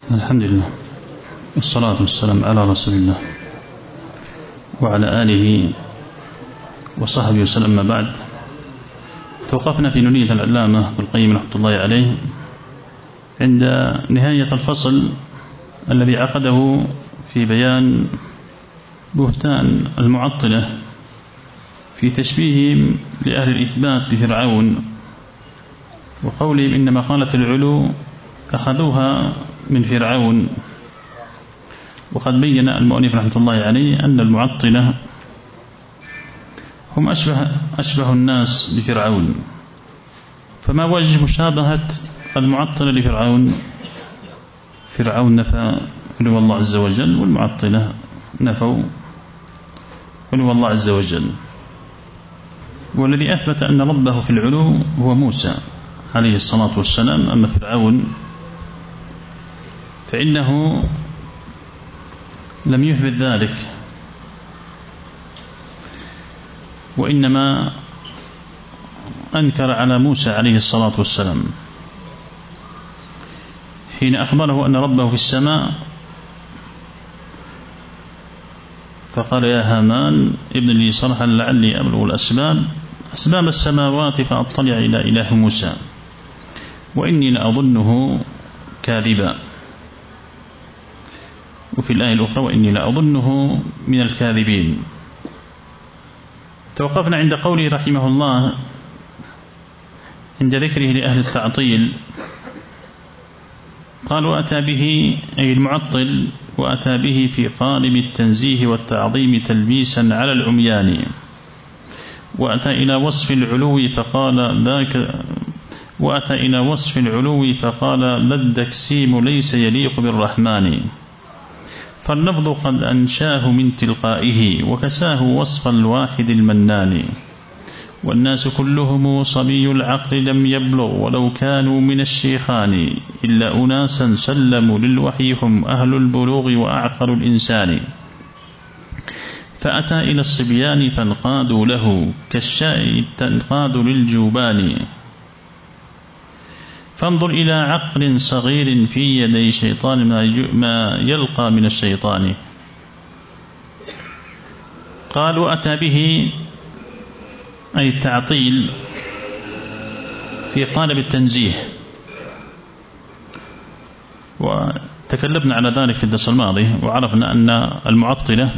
الحمد لله والصلاة والسلام على رسول الله وعلى آله وصحبه وسلم. ما بعد، توقفنا في نونية العلامة ابن القيم رحمة الله عليه عند نهاية الفصل الذي عقده في بيان بهتان المعطلة في تشبيههم لأهل الإثبات بفرعون وقولهم إن مقالة العلو أخذوها من فرعون. وقد بين المؤلف رحمة الله عليه أن المعطلة هم أشبه الناس بفرعون. فما وجه مشابهة المعطلة لفرعون؟ فرعون نفى علو الله عز وجل، والمعطلة نفوا علو الله عز وجل. والذي أثبت أن ربه في العلو هو موسى عليه الصلاة والسلام. أما فرعون فإنه لم يثبت ذلك، وإنما أنكر على موسى عليه الصلاة والسلام حين أخبره أن ربه في السماء، فقال يا هامان ابن لي صرحا لعلي أبلغ أسباب السماوات فأطلع إلى إله موسى وإني لأظنه كاذبا. وفي الآية الأخرى وإني لأظنه من الكاذبين. توقفنا عند قوله رحمه الله عند ذكره لأهل التعطيل، قال وأتى به أي المعطل وأتى به في قالب التنزيه والتعظيم تلبيسا على العميان. وأتى إلى وصف العلو فقال ذا التكسيم ليس يليق بالرحمن. فاللفظ قد أنشاه من تلقائه وكساه وصف الواحد المنان. والناس كلهم صبي العقل لم يبلغ ولو كانوا من الشيخان إلا أناسا سلموا للوحي هم أهل البلوغ وأعقل الإنسان. فأتى إلى الصبيان فانقادوا له كالشاء تنقاد للجوبان. فانظر إلى عقل صغير في يدي شيطان ما يلقى من الشيطان. قال وأتى به أي التعطيل في قالب التنزيه، وتكلمنا على ذلك في الدرس الماضي، وعرفنا أن المعطلة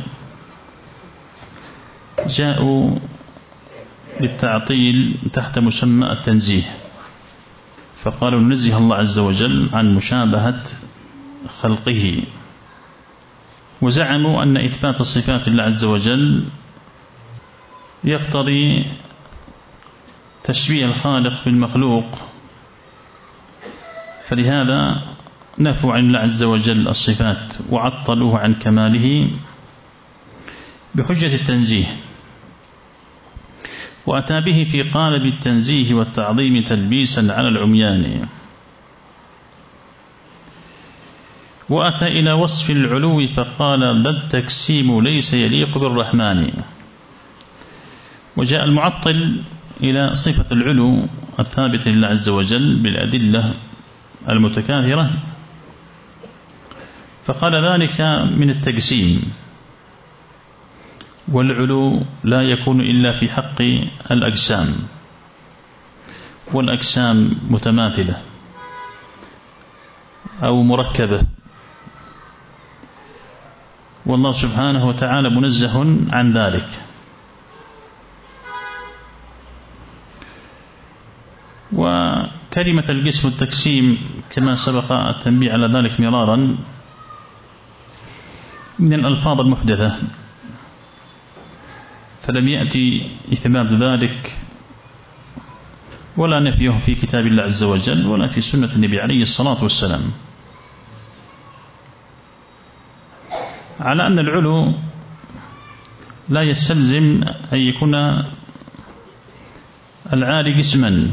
جاءوا للتعطيل تحت مسمى التنزيه، فقالوا ننزه الله عز وجل عن مشابهة خلقه. وزعموا أن إثبات الصفات الله عز وجل يقتضي تشبيه الخالق بالمخلوق، فلهذا نفوا عن الله عز وجل الصفات وعطلوه عن كماله بحجة التنزيه. وأتى به في قالب التنزيه والتعظيم تلبيسا على العميان. وأتى إلى وصف العلو فقال ذا التكسيم ليس يليق بالرحمن. وجاء المعطل إلى صفة العلو الثابت لله عز وجل بالأدلة المتكاثرة، فقال ذلك من التقسيم، والعلو لا يكون إلا في حق الأجسام، والأجسام متماثلة أو مركبة، والله سبحانه وتعالى منزه عن ذلك. وكلمة القسم والتقسيم كما سبق التنبيه على ذلك مرارا من الألفاظ المحدثة، فلم يأتي إثبات ذلك ولا نفيه في كتاب الله عز وجل ولا في سنة النبي عليه الصلاة والسلام. على أن العلو لا يستلزم أن يكون العالي قسما،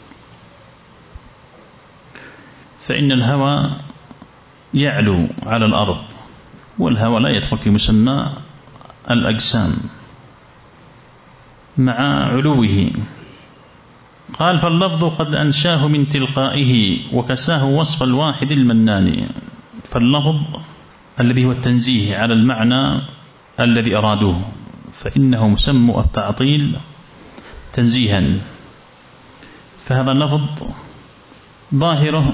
فإن الهوى يعلو على الأرض، والهوى لا يدخل في مسمى الأجسام مع علوه. قال فاللفظ قد أنشاه من تلقائه وكساه وصف الواحد المنان. فاللفظ الذي هو التنزيه على المعنى الذي أرادوه فإنهم سموا التعطيل تنزيها، فهذا اللفظ ظاهره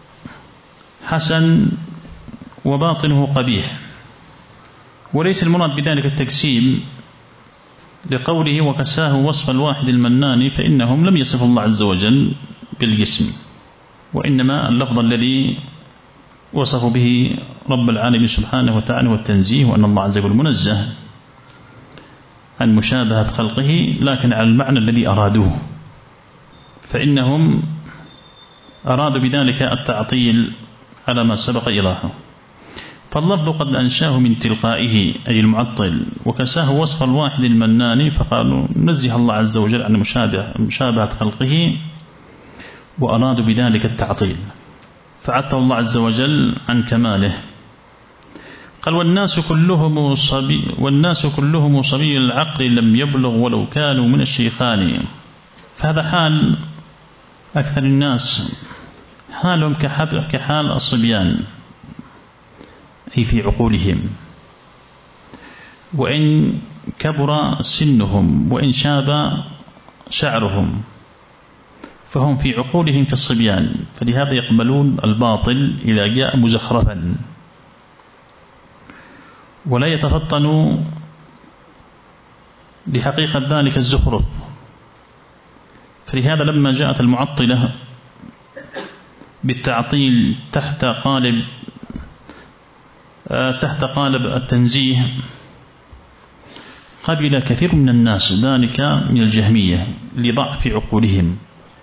حسن وباطنه قبيح، وليس المراد بذلك التجسيم لقوله وكساه وصف الواحد المنان، فإنهم لم يصفوا الله عز وجل بالجسم، وإنما اللفظ الذي وصفوا به رب العالمين سبحانه وتعالى والتنزيه، وأن الله عز وجل منزه عن مشابهة خلقه، لكن على المعنى الذي أرادوه، فإنهم أرادوا بذلك التعطيل على ما سبق إيضاحه. فاللفظ قد أنشاه من تلقائه أي المعطل، وكساه وصف الواحد المنان، فقالوا نزه الله عز وجل عن مشابهة خلقه، وأرادوا بذلك التعطيل، فعطل الله عز وجل عن كماله. قال والناس كلهم صبي العقل لم يبلغ ولو كانوا من الشيخان. فهذا حال أكثر الناس، حالهم كحال الصبيان أي في عقولهم، وإن كبر سنهم وإن شاب شعرهم فهم في عقولهم كالصبيان، فلهذا يقبلون الباطل إذا جاء مزخرفا ولا يتفطنوا لحقيقة ذلك الزخرف. فلهذا لما جاءت المعطلة بالتعطيل تحت قالب التنزيه قبل كثير من الناس ذلك من الجهمية لضعف عقولهم.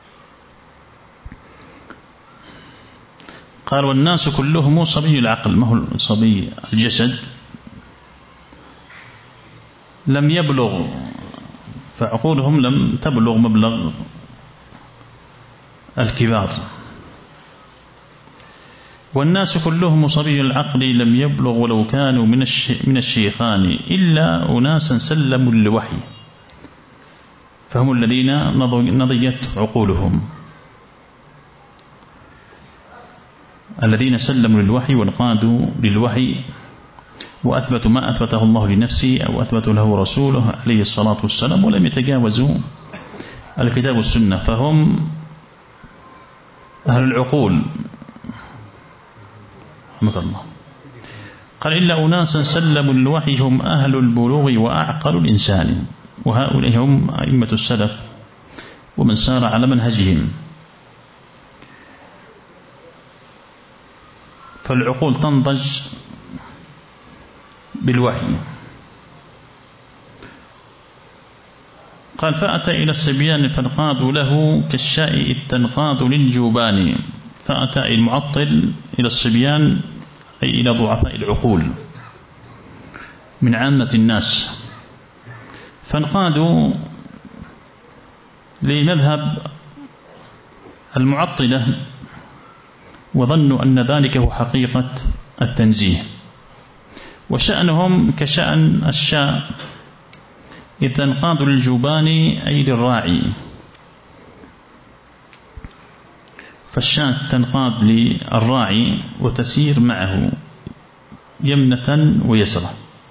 قال والناس كلهم صبي العقل، ما هو صبي الجسد، لم يبلغ، فعقولهم لم تبلغ مبلغ الكبار. والناس كلهم صبي العقل لم يبلغ ولو كانوا من الشيخان إلا أناسا سلموا للوحي، فهم الذين نضيت عقولهم، الذين سلموا للوحي وانقادوا للوحي وأثبتوا ما أثبته الله لنفسه أو أثبته له رسوله عليه الصلاة والسلام، ولم يتجاوزوا الكتاب والسنة، فهم أهل العقول. رحمك الله. قال إلا أناسا سلموا الوحي هم أهل البلوغ وأعقل الإنسان، وهؤلاء هم أئمة السلف ومن سار على منهجهم. فالعقول تنضج بالوحي. قال فأتى إلى الصبيان فانقادوا له كالشاء إذ تنقاد للجوبان. فأتى المعطل إلى الصبيان أي إلى ضعفاء العقول من عامة الناس، فانقادوا لمذهب المعطلة وظنوا أن ذلك هو حقيقة التنزيه، وشأنهم كشأن الشاء إذ تنقاد للجوبان أي للراعي، فالشاة تنقاد للراعي وتسير معه يمنة ويسرة.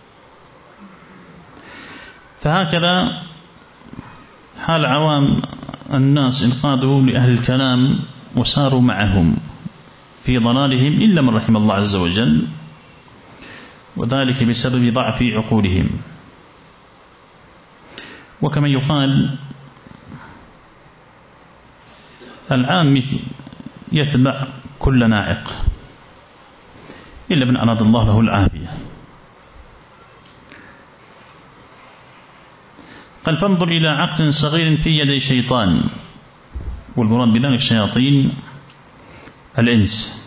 فهكذا حال عوام الناس انقادوا لأهل الكلام وساروا معهم في ضلالهم إلا من رحم الله عز وجل، وذلك بسبب ضعف عقولهم. وكما يقال العام يتبع كل ناعق إلا من أراد الله له العافية. قال فانظر إلى عقد صغير في يدي شيطان، والمراد بذلك شياطين الإنس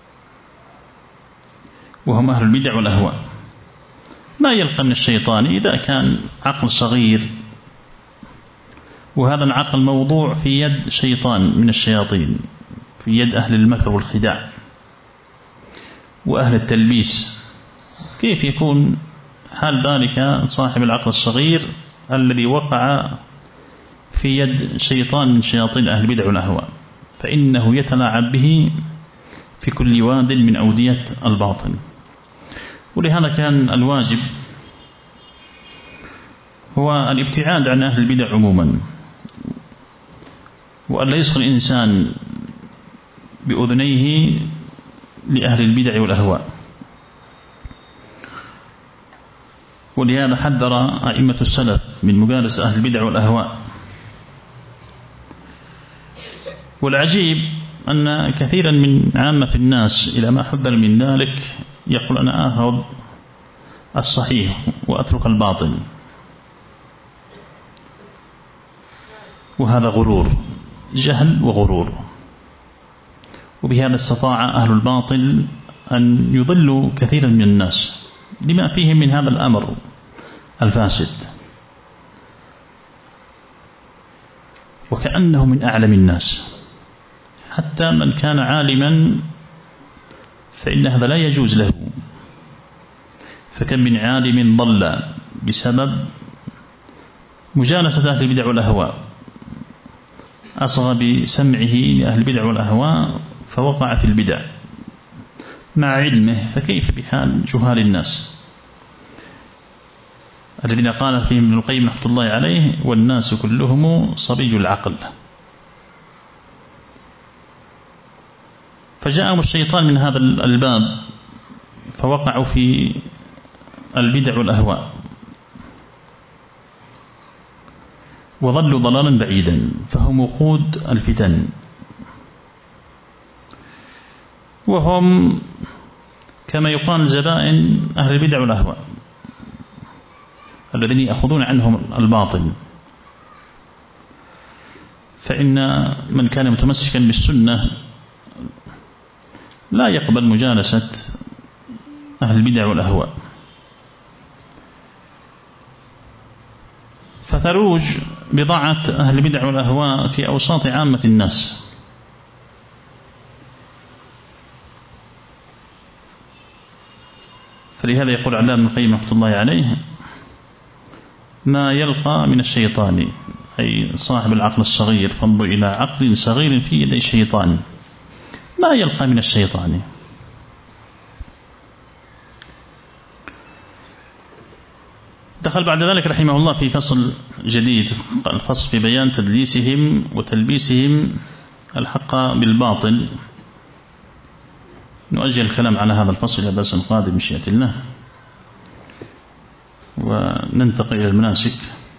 وهم أهل البدع والأهواء. ما يلقى من الشيطان إذا كان عقل صغير، وهذا العقل موضوع في يد شيطان من الشياطين، في يد أهل المكر والخداع وأهل التلبيس، كيف يكون حال ذلك صاحب العقل الصغير الذي وقع في يد شيطان من شياطين أهل البدع والأهواء؟ فإنه يتلاعب به في كل واد من أودية الباطل. ولهذا كان الواجب هو الابتعاد عن أهل البدع عموما، وأن لا يصغي الإنسان بأذنيه لأهل البدع والأهواء. ولهذا حذر أئمة السلف من مجالسة أهل البدع والأهواء. والعجيب أن كثيرا من عامة الناس إلى ما حذر من ذلك يقول أنا أخذ الصحيح وأترك الباطل، وهذا غرور، جهل وغرور. وبهذا استطاع أهل الباطل أن يضلوا كثيرا من الناس لما فيهم من هذا الأمر الفاسد، وكأنه من أعلم الناس. حتى من كان عالما فإن هذا لا يجوز له، فكم من عالم ضل بسبب مجالسة أهل البدع والأهواء، أصغى بسمعه لأهل البدع والأهواء فوقع في البدع مع علمه، فكيف بحال جهال الناس الذين قال فيهم ابن القيم رحمة الله عليه والناس كلهم صبي العقل. فجاءهم الشيطان من هذا الباب فوقعوا في البدع والأهواء وظلوا ضلالا بعيدا، فهم وقود الفتن، وهم كما يقال زبائن أهل البدع والأهواء الذين يأخذون عنهم الباطل. فإن من كان متمسكا بالسنة لا يقبل مجالسة أهل البدع والأهواء، فتروج بضاعة أهل البدع والأهواء في أوساط عامة الناس. فلهذا يقول علام ابن القيم رحمة الله عليه ما يلقى من الشيطان، أي صاحب العقل الصغير، فانظر إلى عقل صغير في يد شيطان، ما يلقى من الشيطان. دخل بعد ذلك رحمه الله في فصل جديد، الفصل في بيان تدليسهم وتلبيسهم الحق بالباطل. نؤجل الكلام على هذا الفصل إلى درس قادم بمشيئة الله، وننتقل إلى المناسك.